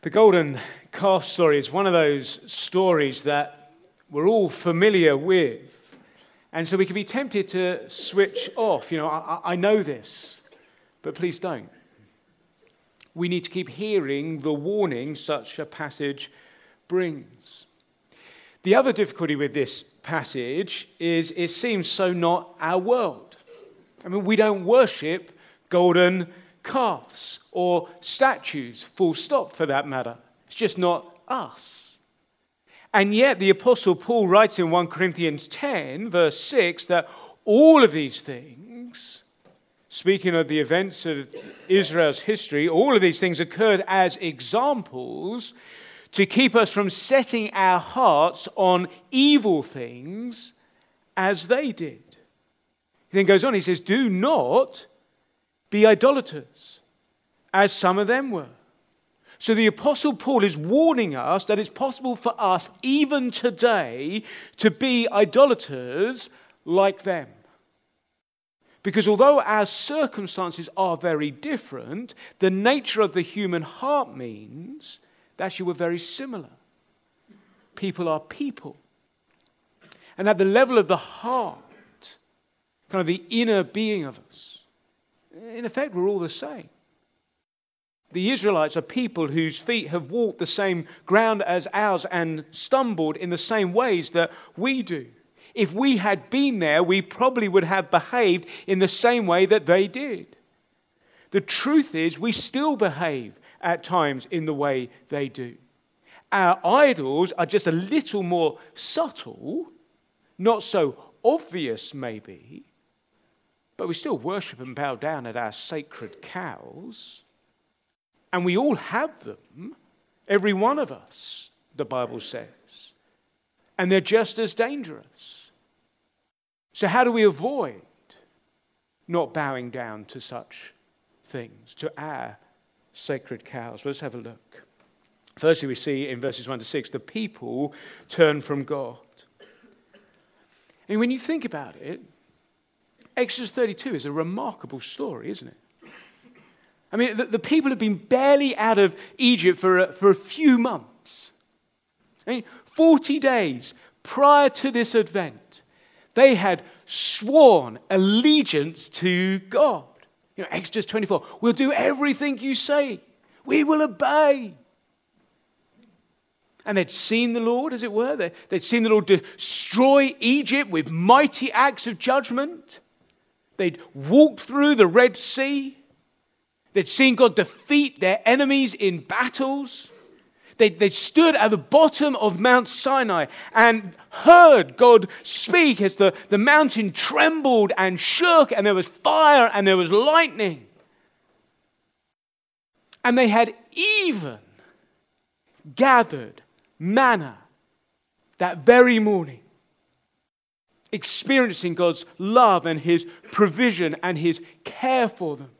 The golden calf story is one of those stories that we're all familiar with. And so we can be tempted to switch off. I know this, but please don't. We need to keep hearing the warning such a passage brings. The other difficulty with this passage is it seems so not our world. I mean, we don't worship golden calves or statues, full stop for that matter. It's just not us. And yet the Apostle Paul writes in 1 Corinthians 10, verse 6, that all of these things, speaking of the events of Israel's history, all of these things occurred as examples to keep us from setting our hearts on evil things as they did. He then goes on, he says, do not be idolaters, as some of them were. So the Apostle Paul is warning us that it's possible for us, even today, to be idolaters like them. Because although our circumstances are very different, the nature of the human heart means that actually we're very similar. People are people. And at the level of the heart, kind of the inner being of us, in effect, we're all the same. The Israelites are people whose feet have walked the same ground as ours and stumbled in the same ways that we do. If we had been there, we probably would have behaved in the same way that they did. The truth is, we still behave at times in the way they do. Our idols are just a little more subtle, not so obvious maybe, but we still worship and bow down at our sacred cows. And we all have them, every one of us, the Bible says. And they're just as dangerous. So how do we avoid not bowing down to such things, to our sacred cows? Let's have a look. Firstly, we see in verses 1 to 6, the people turn from God. And when you think about it, Exodus 32 is a remarkable story, isn't it? I mean, the people have been barely out of Egypt for a few months. I mean, 40 days prior to this event, they had sworn allegiance to God. Exodus 24, we'll do everything you say. We will obey. And they'd seen the Lord, as it were. They'd seen the Lord destroy Egypt with mighty acts of judgment. They'd walked through the Red Sea. They'd seen God defeat their enemies in battles. They'd stood at the bottom of Mount Sinai and heard God speak as the mountain trembled and shook, and there was fire and there was lightning. And they had even gathered manna that very morning, experiencing God's love and His provision and His care for them.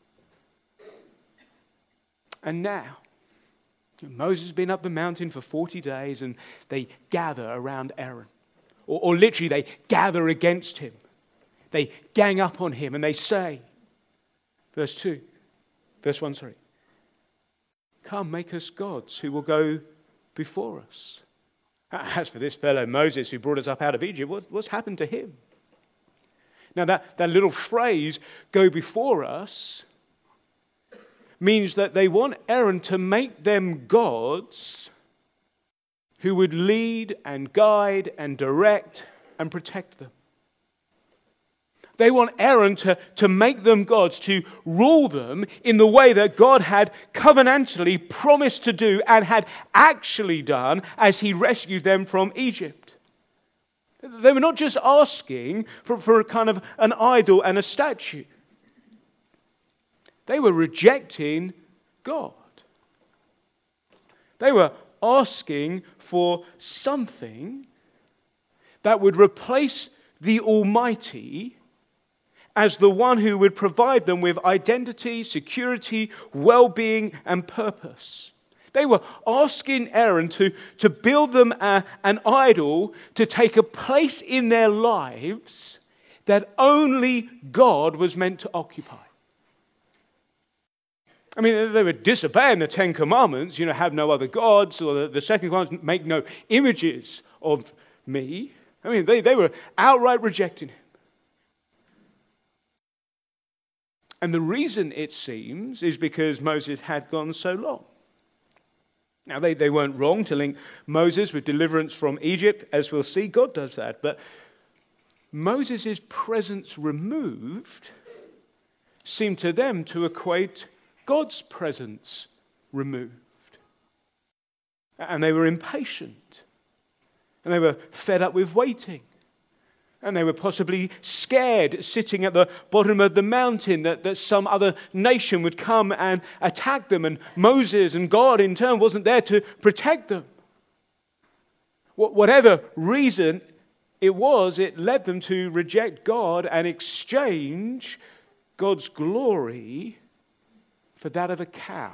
And now, Moses has been up the mountain for 40 days and they gather around Aaron. Or literally they gather against him. They gang up on him and they say, verse 1, come, make us gods who will go before us. As for this fellow Moses who brought us up out of Egypt, what's happened to him? Now that little phrase, go before us, means that they want Aaron to make them gods who would lead and guide and direct and protect them. They want Aaron to make them gods, to rule them in the way that God had covenantally promised to do and had actually done as He rescued them from Egypt. They were not just asking for a kind of an idol and a statue. They were rejecting God. They were asking for something that would replace the Almighty as the one who would provide them with identity, security, well-being, and purpose. They were asking Aaron to build them an idol to take a place in their lives that only God was meant to occupy. I mean, they were disobeying the Ten Commandments, have no other gods, or the second commandment, make no images of me. I mean, they were outright rejecting him. And the reason, it seems, is because Moses had gone so long. Now, they weren't wrong to link Moses with deliverance from Egypt, as we'll see. God does that. But Moses' presence removed seemed to them to equate God's presence removed. And they were impatient. And they were fed up with waiting. And they were possibly scared, sitting at the bottom of the mountain, that some other nation would come and attack them. And Moses and God, in turn, wasn't there to protect them. Whatever reason it was, it led them to reject God and exchange God's glory for that of a cow.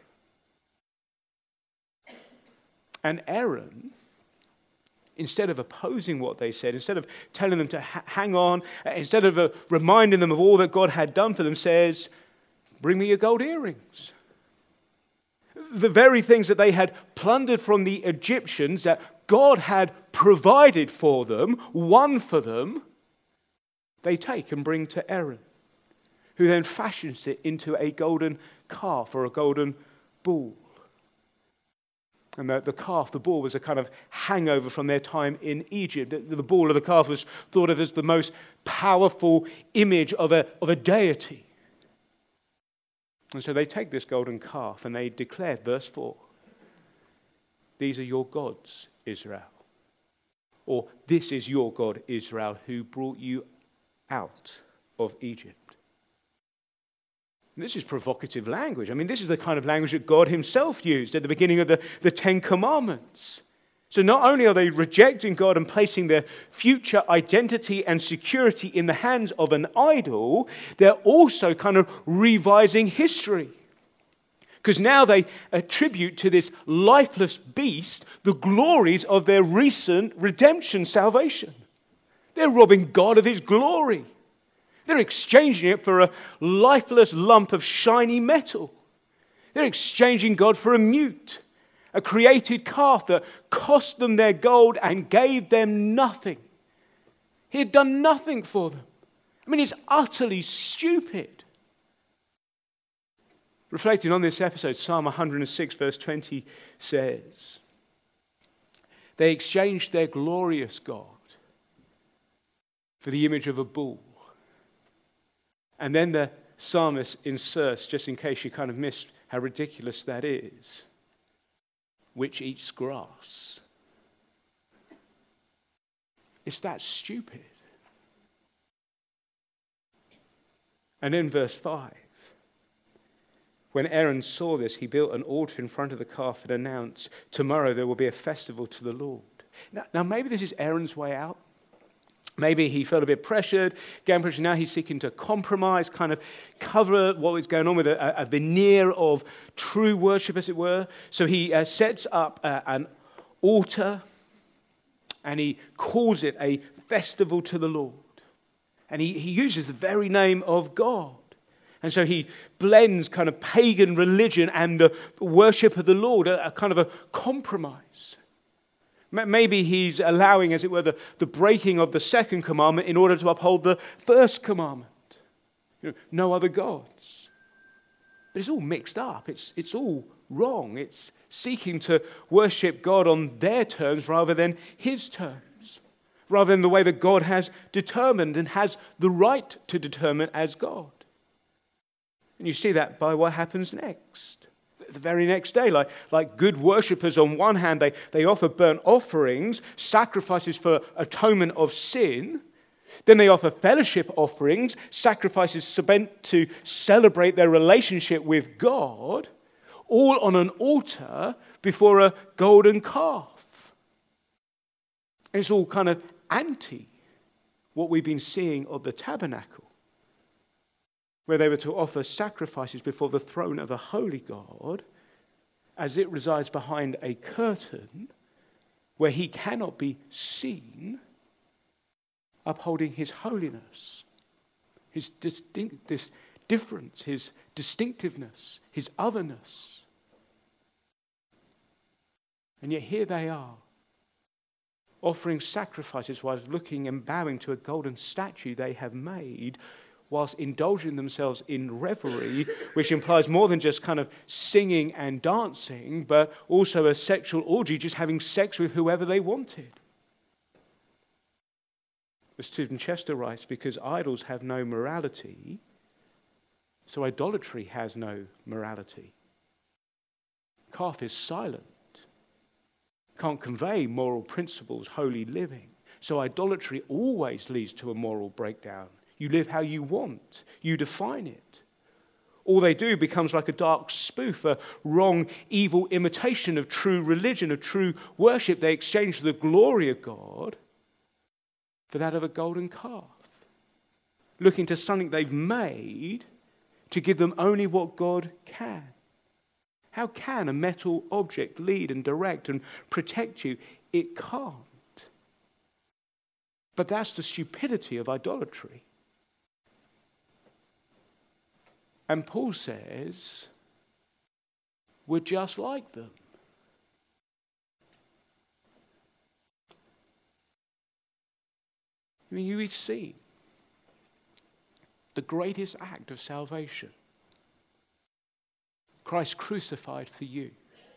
And Aaron, instead of opposing what they said, instead of telling them to hang on, instead of reminding them of all that God had done for them, says, bring me your gold earrings. The very things that they had plundered from the Egyptians, that God had provided for them, won for them, they take and bring to Aaron, who then fashions it into a golden calf or a golden bull. And the calf, the bull, was a kind of hangover from their time in Egypt. The bull or the calf was thought of as the most powerful image of a deity. And so they take this golden calf and they declare, verse 4, these are your gods, Israel. Or this is your God, Israel, who brought you out of Egypt. This is provocative language. I mean, this is the kind of language that God himself used at the beginning of the Ten Commandments. So not only are they rejecting God and placing their future identity and security in the hands of an idol, they're also kind of revising history. Because now they attribute to this lifeless beast the glories of their recent redemption salvation. They're robbing God of his glory. They're exchanging it for a lifeless lump of shiny metal. They're exchanging God for a mute, a created calf that cost them their gold and gave them nothing. He had done nothing for them. I mean, it's utterly stupid. Reflecting on this episode, Psalm 106 verse 20 says, they exchanged their glorious God for the image of a bull. And then the psalmist inserts, just in case you kind of missed how ridiculous that is, which eats grass. It's that stupid. And in verse 5, when Aaron saw this, he built an altar in front of the calf and announced, tomorrow there will be a festival to the Lord. Now maybe this is Aaron's way out. Maybe he felt a bit pressured, getting pressured. Now he's seeking to compromise, kind of cover what was going on with a veneer of true worship, as it were. So he sets up an altar and he calls it a festival to the Lord. And he uses the very name of God. And so he blends kind of pagan religion and the worship of the Lord, a kind of a compromise. Maybe he's allowing, as it were, the breaking of the second commandment in order to uphold the first commandment. No other gods. But it's all mixed up. It's all wrong. It's seeking to worship God on their terms rather than his terms. Rather than the way that God has determined and has the right to determine as God. And you see that by what happens next. The very next day, like good worshippers, on one hand, they offer burnt offerings, sacrifices for atonement of sin. Then they offer fellowship offerings, sacrifices meant to celebrate their relationship with God, all on an altar before a golden calf. And it's all kind of anti what we've been seeing of the tabernacle, where they were to offer sacrifices before the throne of a holy God, as it resides behind a curtain where he cannot be seen, upholding his holiness, this difference, his distinctiveness, his otherness. And yet here they are, offering sacrifices while looking and bowing to a golden statue they have made, whilst indulging themselves in revelry, which implies more than just kind of singing and dancing, but also a sexual orgy, just having sex with whoever they wanted. As Stephen Chester writes, because idols have no morality, so idolatry has no morality. Calf is silent, can't convey moral principles, holy living. So idolatry always leads to a moral breakdown. You live how you want. You define it. All they do becomes like a dark spoof, a wrong, evil imitation of true religion, of true worship. They exchange the glory of God for that of a golden calf, looking to something they've made to give them only what God can. How can a metal object lead and direct and protect you? It can't. But that's the stupidity of idolatry. And Paul says, we're just like them. I mean, you've seen the greatest act of salvation. Christ crucified for you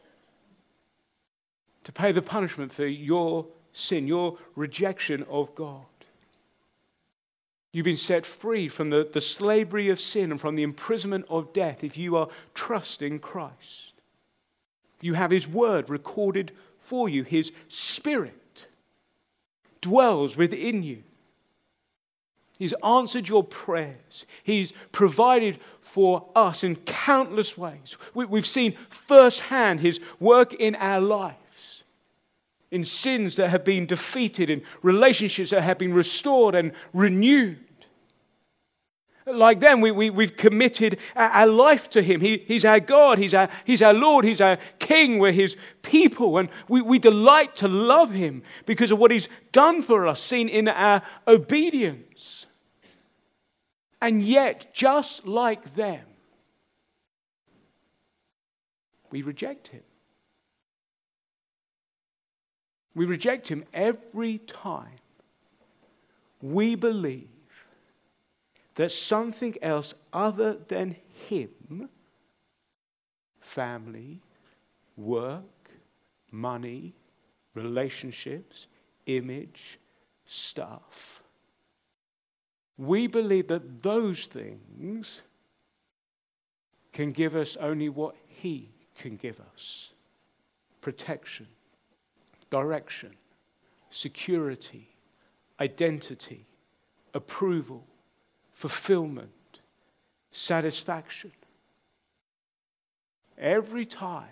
to pay the punishment for your sin, your rejection of God. You've been set free from the slavery of sin and from the imprisonment of death if you are trusting Christ. You have his word recorded for you. His Spirit dwells within you. He's answered your prayers. He's provided for us in countless ways. We've seen firsthand his work in our lives, in sins that have been defeated, in relationships that have been restored and renewed. Like them, we've committed our life to him. He's our God, he's our Lord, he's our King, we're his people, and we delight to love him because of what he's done for us, seen in our obedience. And yet, just like them, we reject him. We reject him every time we believe that something else other than him, family, work, money, relationships, image, stuff, we believe that those things can give us only what he can give us: protection, direction, security, identity, approval, fulfillment, satisfaction. Every time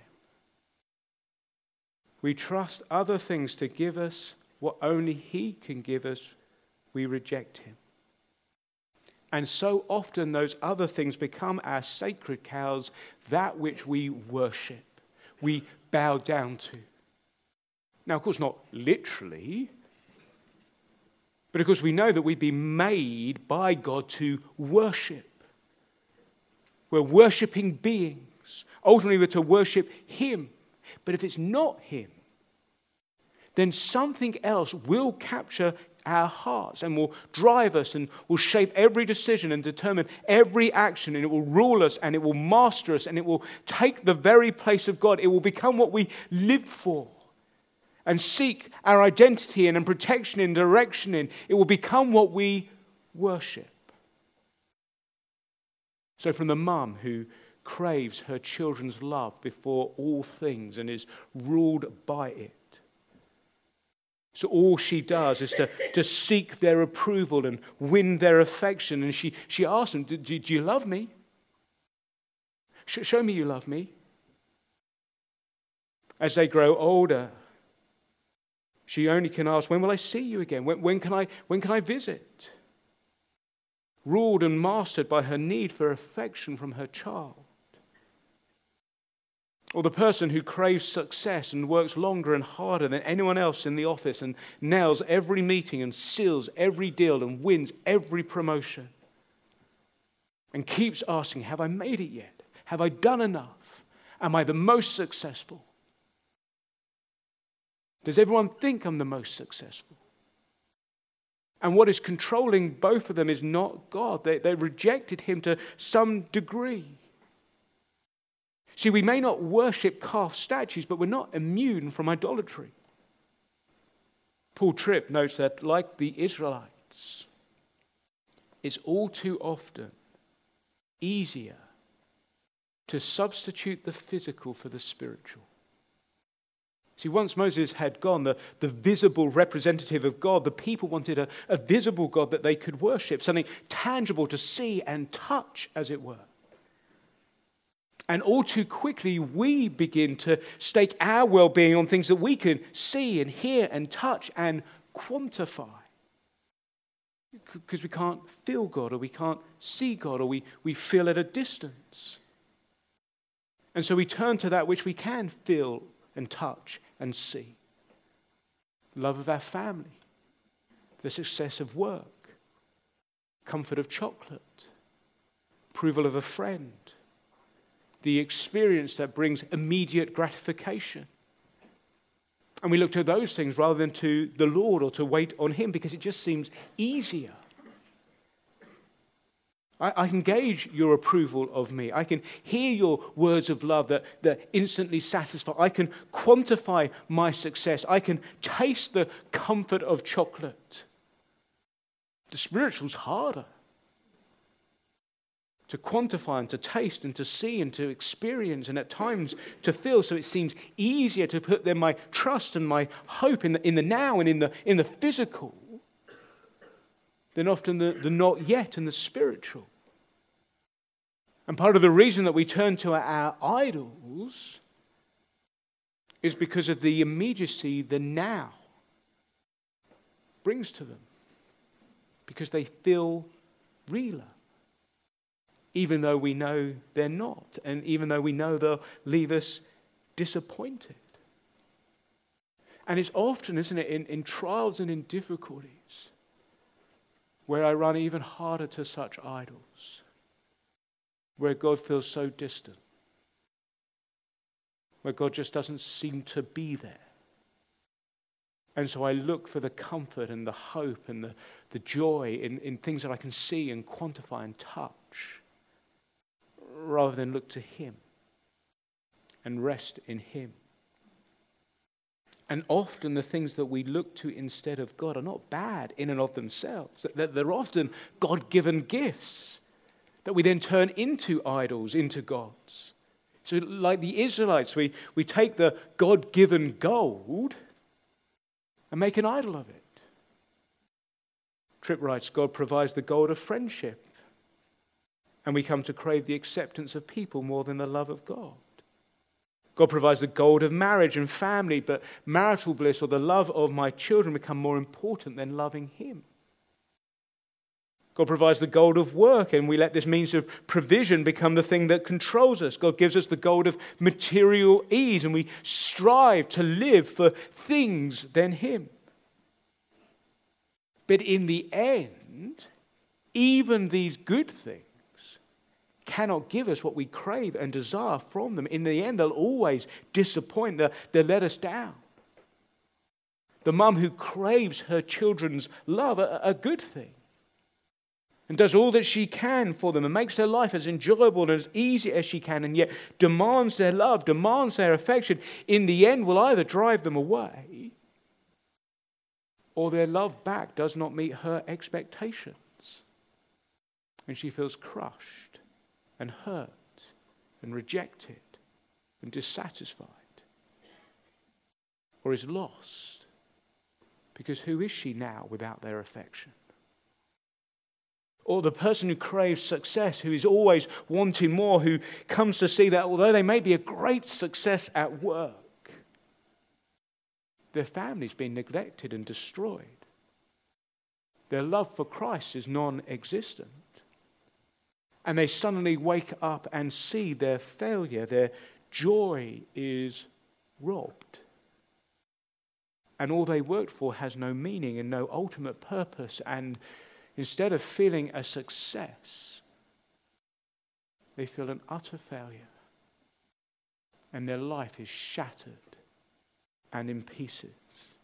we trust other things to give us what only he can give us, we reject him. And so often those other things become our sacred cows, that which we worship, we bow down to. Now, of course, not literally, but because we know that we've been made by God to worship. We're worshipping beings. Ultimately, we're to worship him. But if it's not him, then something else will capture our hearts and will drive us and will shape every decision and determine every action, and it will rule us and it will master us and it will take the very place of God. It will become what we live for and seek our identity and protection and direction in. It will become what we worship. So from the mum who craves her children's love before all things and is ruled by it, so all she does is to seek their approval and win their affection. And she asks them, do you love me? Show me you love me. As they grow older, she only can ask, when will I see you again? When can I visit? Ruled and mastered by her need for affection from her child. Or the person who craves success and works longer and harder than anyone else in the office and nails every meeting and seals every deal and wins every promotion. and keeps asking, have I made it yet? Have I done enough? Am I the most successful? Does everyone think I'm the most successful? And what is controlling both of them is not God. They rejected him to some degree. See, we may not worship calf statues, but we're not immune from idolatry. Paul Tripp notes that, like the Israelites, it's all too often easier to substitute the physical for the spiritual. See, once Moses had gone, the visible representative of God, the people wanted a visible God that they could worship, something tangible to see and touch, as it were. And all too quickly, we begin to stake our well-being on things that we can see and hear and touch and quantify. Because we can't feel God, or we can't see God, or we feel at a distance. And so we turn to that which we can feel and touch and see. The love of our family, the success of work, comfort of chocolate, approval of a friend, the experience that brings immediate gratification. And we look to those things rather than to the Lord or to wait on him, because it just seems easier. I can gauge your approval of me. I can hear your words of love that instantly satisfy. I can quantify my success. I can taste the comfort of chocolate. The spiritual's harder to quantify and to taste and to see and to experience and at times to feel. So it seems easier to put then my trust and my hope in the now and in the physical than often the not yet and the spiritual. And part of the reason that we turn to our idols is because of the immediacy the now brings to them. Because they feel realer. Even though we know they're not. And even though we know they'll leave us disappointed. And it's often, isn't it, in trials and in difficulties where I run even harder to such idols. Where God feels so distant. Where God just doesn't seem to be there. And so I look for the comfort and the hope and the joy in things that I can see and quantify and touch, rather than look to him and rest in him. And often the things that we look to instead of God are not bad in and of themselves. They're often God-given gifts that we then turn into idols, into gods. So like the Israelites, we take the God-given gold and make an idol of it. Tripp writes, God provides the gold of friendship, and we come to crave the acceptance of people more than the love of God. God provides the gold of marriage and family, but marital bliss or the love of my children become more important than loving him. God provides the gold of work, and we let this means of provision become the thing that controls us. God gives us the gold of material ease, and we strive to live for things than him. But in the end, even these good things cannot give us what we crave and desire from them. In the end, they'll always disappoint. They'll let us down. The mum who craves her children's love, a good thing, and does all that she can for them and makes their life as enjoyable and as easy as she can, and yet demands their love, demands their affection, in the end will either drive them away or their love back does not meet her expectations. And she feels crushed and hurt and rejected and dissatisfied, or is lost, because who is she now without their affection? Or the person who craves success, who is always wanting more, who comes to see that although they may be a great success at work, their family's been neglected and destroyed. Their love for Christ is non-existent. And they suddenly wake up and see their failure, their joy is robbed. And all they worked for has no meaning and no ultimate purpose. And instead of feeling a success, they feel an utter failure. And their life is shattered and in pieces.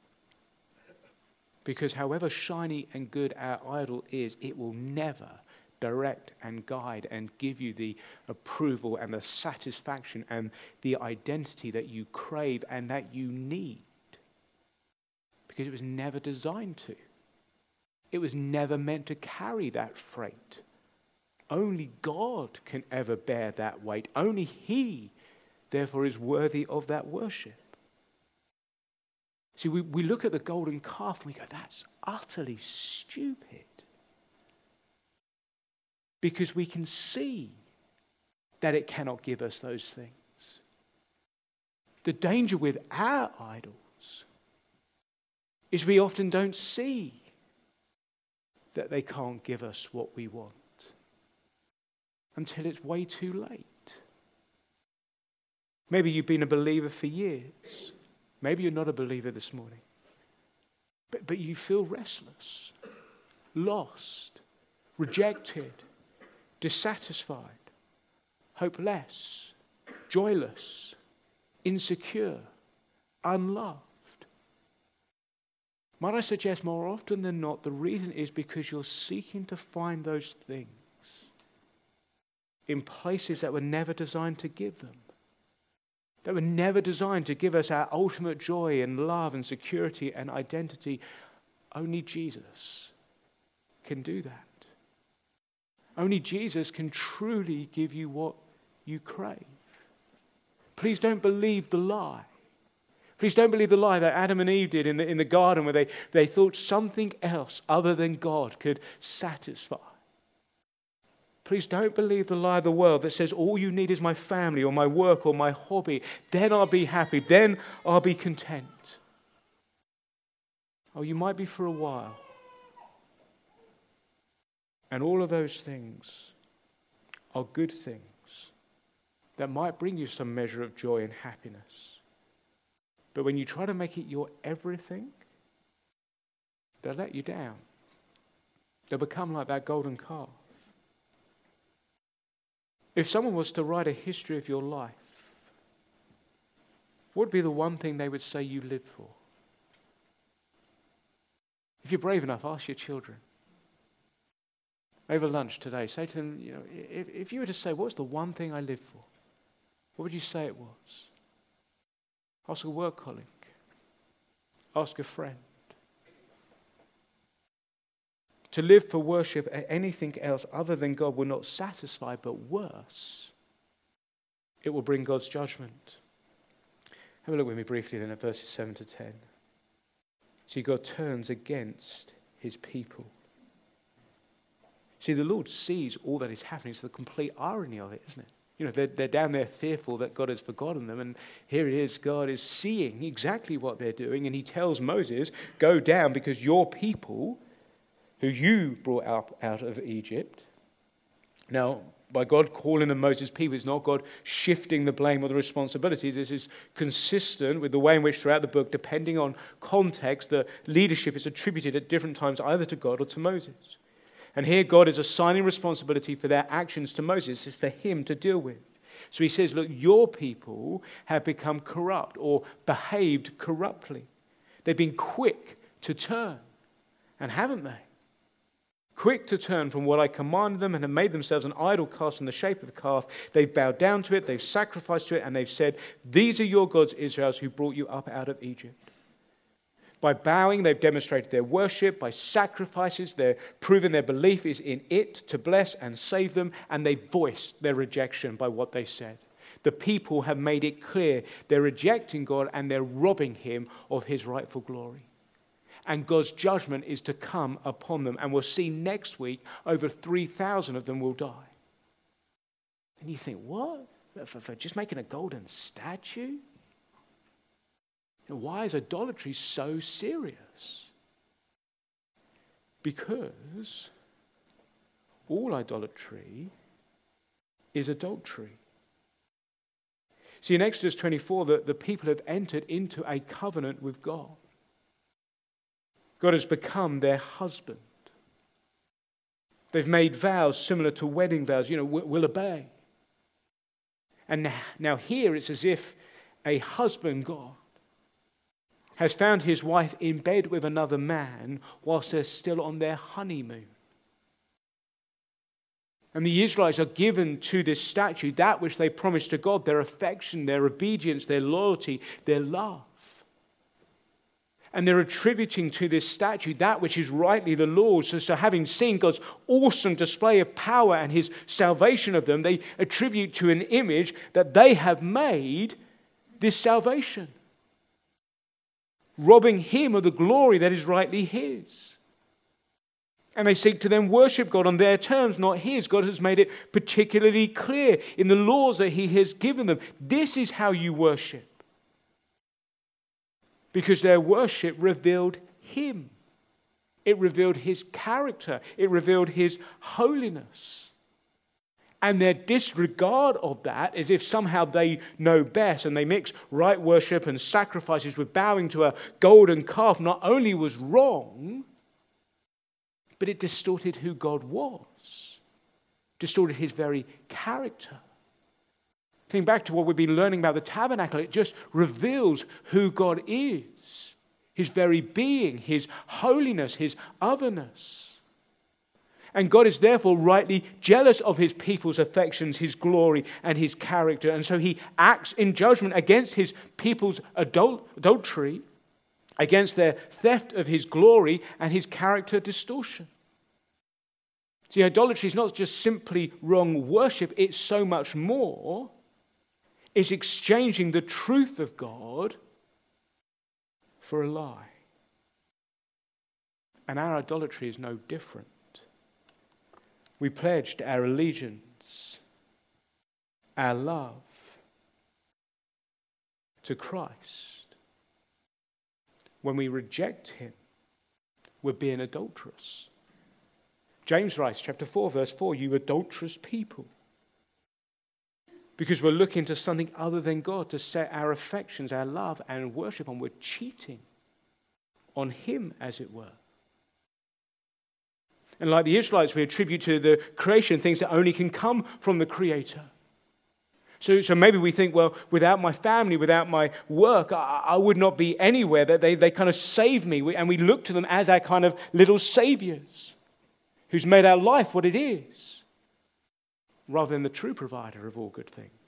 Because however shiny and good our idol is, it will never direct and guide and give you the approval and the satisfaction and the identity that you crave and that you need. Because it was never designed to. It was never meant to carry that freight. Only God can ever bear that weight. Only He, therefore, is worthy of that worship. See, we look at the golden calf and we go, that's utterly stupid. Because we can see that it cannot give us those things. The danger with our idols is we often don't see that they can't give us what we want until it's way too late. Maybe you've been a believer for years. Maybe you're not a believer this morning. But you feel restless, lost, rejected, dissatisfied, hopeless, joyless, insecure, unloved. Might I suggest more often than not, the reason is because you're seeking to find those things in places that were never designed to give them. That were never designed to give us our ultimate joy and love and security and identity. Only Jesus can do that. Only Jesus can truly give you what you crave. Please don't believe the lie. Please don't believe the lie that Adam and Eve did in the garden where they thought something else other than God could satisfy. Please don't believe the lie of the world that says all you need is my family or my work or my hobby. Then I'll be happy. Then I'll be content. Oh, you might be for a while. And all of those things are good things that might bring you some measure of joy and happiness. But when you try to make it your everything, they'll let you down. They'll become like that golden calf. If someone was to write a history of your life, what would be the one thing they would say you lived for? If you're brave enough, ask your children. Over lunch today, say to them, if you were to say, what's the one thing I live for? What would you say it was? Ask a work colleague. Ask a friend. To live for worship, anything else other than God will not satisfy, but worse, it will bring God's judgment. Have a look with me briefly then at verses 7 to 10. See, God turns against his people. See, the Lord sees all that is happening. It's the complete irony of it, isn't it? They're down there fearful that God has forgotten them, and here it is, God is seeing exactly what they're doing, and he tells Moses, go down because your people, who you brought up out of Egypt. Now, by God calling them Moses' people, it's not God shifting the blame or the responsibility. This is consistent with the way in which throughout the book, depending on context, the leadership is attributed at different times either to God or to Moses. And here God is assigning responsibility for their actions to Moses. It's for him to deal with. So he says, look, your people have become corrupt or behaved corruptly. They've been quick to turn, and haven't they? Quick to turn from what I commanded them and have made themselves an idol cast in the shape of a calf. They've bowed down to it, they've sacrificed to it, and they've said, these are your gods, Israel, who brought you up out of Egypt. By bowing, they've demonstrated their worship. By sacrifices, they're proven their belief is in it to bless and save them, and they voiced their rejection by what they said. The people have made it clear they're rejecting God and they're robbing him of his rightful glory. And God's judgment is to come upon them. And we'll see next week, over 3,000 of them will die. And you think, what? For just making a golden statue? Why is idolatry so serious? Because all idolatry is adultery. See, in Exodus 24, the people have entered into a covenant with God. God has become their husband. They've made vows similar to wedding vows. We'll obey. And now here it's as if a husband God has found his wife in bed with another man whilst they're still on their honeymoon. And the Israelites are given to this statue that which they promised to God, their affection, their obedience, their loyalty, their love. And they're attributing to this statue that which is rightly the Lord's. So having seen God's awesome display of power and his salvation of them, they attribute to an image that they have made this salvation, robbing him of the glory that is rightly his. And they seek to then worship God on their terms, not his. God has made it particularly clear in the laws that he has given them. This is how you worship. Because their worship revealed him. It revealed his character. It revealed his holiness. And their disregard of that, as if somehow they know best, and they mix right worship and sacrifices with bowing to a golden calf, not only was wrong, but it distorted who God was, distorted his very character. Think back to what we've been learning about the tabernacle. It just reveals who God is, his very being, his holiness, his otherness. And God is therefore rightly jealous of his people's affections, his glory, and his character. And so he acts in judgment against his people's adultery, against their theft of his glory and his character distortion. See, idolatry is not just simply wrong worship, it's so much more. It's exchanging the truth of God for a lie. And our idolatry is no different. We pledged our allegiance, our love to Christ. When we reject him, we're being adulterous. James writes, chapter 4, verse 4, you adulterous people. Because we're looking to something other than God to set our affections, our love, and worship on. We're cheating on him, as it were. And like the Israelites, we attribute to the creation things that only can come from the Creator. So maybe we think, well, without my family, without my work, I would not be anywhere. That they kind of save me. And we look to them as our kind of little saviors who's made our life what it is, rather than the true provider of all good things.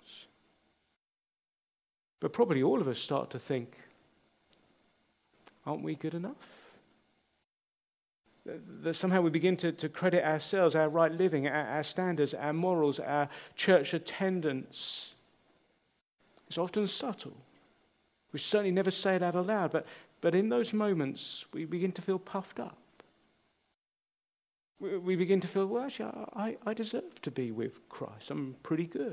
But probably all of us start to think, aren't we good enough? That somehow we begin to credit ourselves, our right living, our standards, our morals, our church attendance. It's often subtle. We certainly never say it out aloud, but in those moments we begin to feel puffed up. We begin to feel, well, actually, I deserve to be with Christ. I'm pretty good.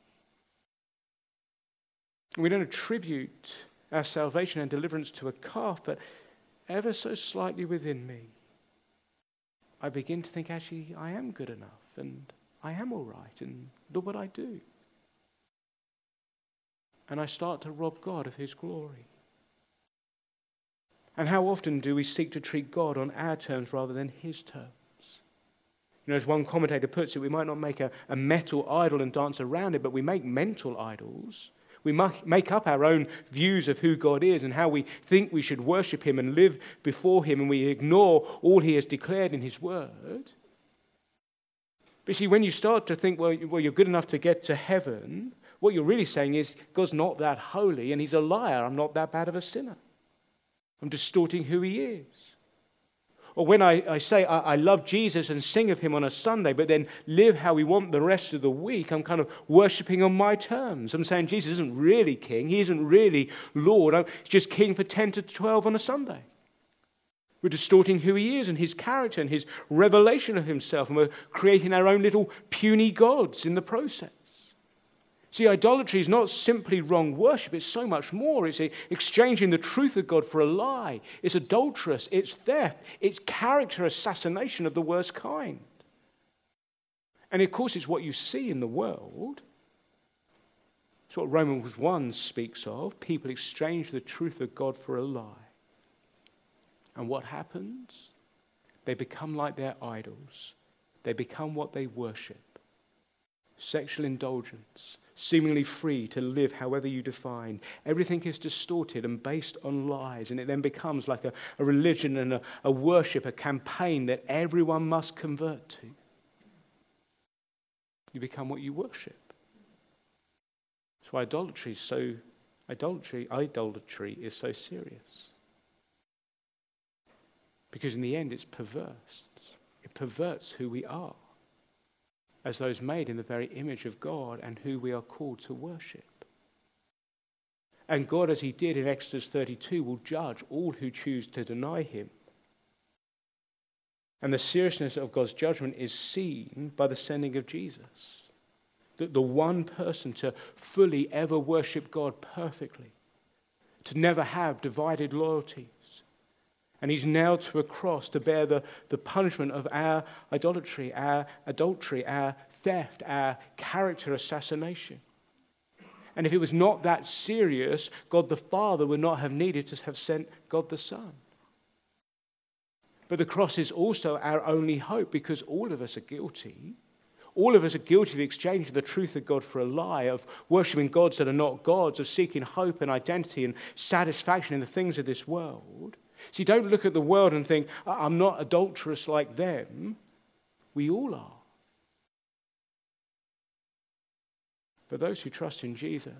We don't attribute our salvation and deliverance to a calf, but ever so slightly within me, I begin to think, actually, I am good enough, and I am all right, and look what I do. And I start to rob God of his glory. And how often do we seek to treat God on our terms rather than his terms? You know, as one commentator puts it, we might not make a metal idol and dance around it, but we make mental idols. We make up our own views of who God is and how we think we should worship him and live before him, and we ignore all he has declared in his word. But see, when you start to think, well, you're good enough to get to heaven, what you're really saying is, God's not that holy and he's a liar. I'm not that bad of a sinner. I'm distorting who he is. Or when I say I love Jesus and sing of him on a Sunday, but then live how we want the rest of the week, I'm kind of worshipping on my terms. I'm saying Jesus isn't really king. He isn't really Lord. He's just king for 10 to 12 on a Sunday. We're distorting who he is and his character and his revelation of himself, and we're creating our own little puny gods in the process. See, idolatry is not simply wrong worship. It's so much more. It's exchanging the truth of God for a lie. It's adulterous. It's theft. It's character assassination of the worst kind. And of course, it's what you see in the world. It's what Romans 1 speaks of. People exchange the truth of God for a lie. And what happens? They become like their idols. They become what they worship. Sexual indulgence, seemingly free to live however you define. Everything is distorted and based on lies, and it then becomes like a religion and a worship, a campaign that everyone must convert to. You become what you worship. That's why idolatry is so serious. Because in the end it's perverse. It perverts who we are as those made in the very image of God and who we are called to worship. And God, as he did in Exodus 32, will judge all who choose to deny him. And the seriousness of God's judgment is seen by the sending of Jesus. The one person to fully ever worship God perfectly, to never have divided loyalties. And he's nailed to a cross to bear the punishment of our idolatry, our adultery, our theft, our character assassination. And if it was not that serious, God the Father would not have needed to have sent God the Son. But the cross is also our only hope, because all of us are guilty. All of us are guilty of exchanging the truth of God for a lie, of worshipping gods that are not gods, of seeking hope and identity and satisfaction in the things of this world. See, don't look at the world and think, I'm not adulterous like them. We all are. But those who trust in Jesus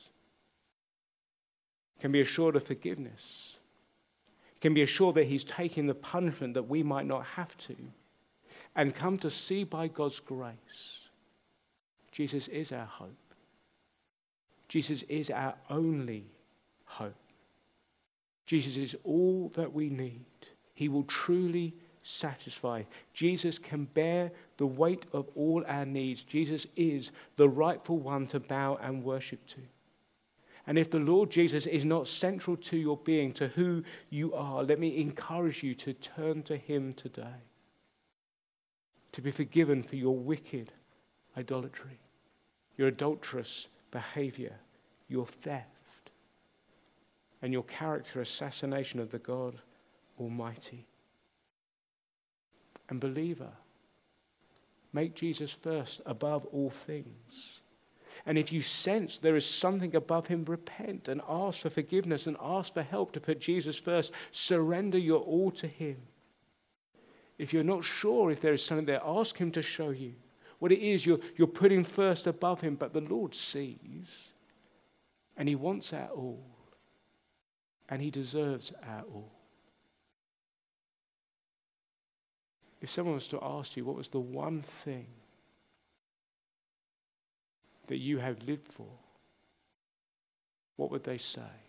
can be assured of forgiveness, can be assured that he's taking the punishment that we might not have to, and come to see by God's grace, Jesus is our hope. Jesus is our only hope. Jesus is all that we need. He will truly satisfy. Jesus can bear the weight of all our needs. Jesus is the rightful one to bow and worship to. And if the Lord Jesus is not central to your being, to who you are, let me encourage you to turn to him today. To be forgiven for your wicked idolatry, your adulterous behavior, your theft, and your character assassination of the God Almighty. And believer, make Jesus first above all things. And if you sense there is something above him, repent and ask for forgiveness and ask for help to put Jesus first. Surrender your all to him. If you're not sure if there is something there, ask him to show you what it is you're putting first above him. But the Lord sees, and he wants our all, and he deserves our all. If someone was to ask you what was the one thing that you have lived for, what would they say?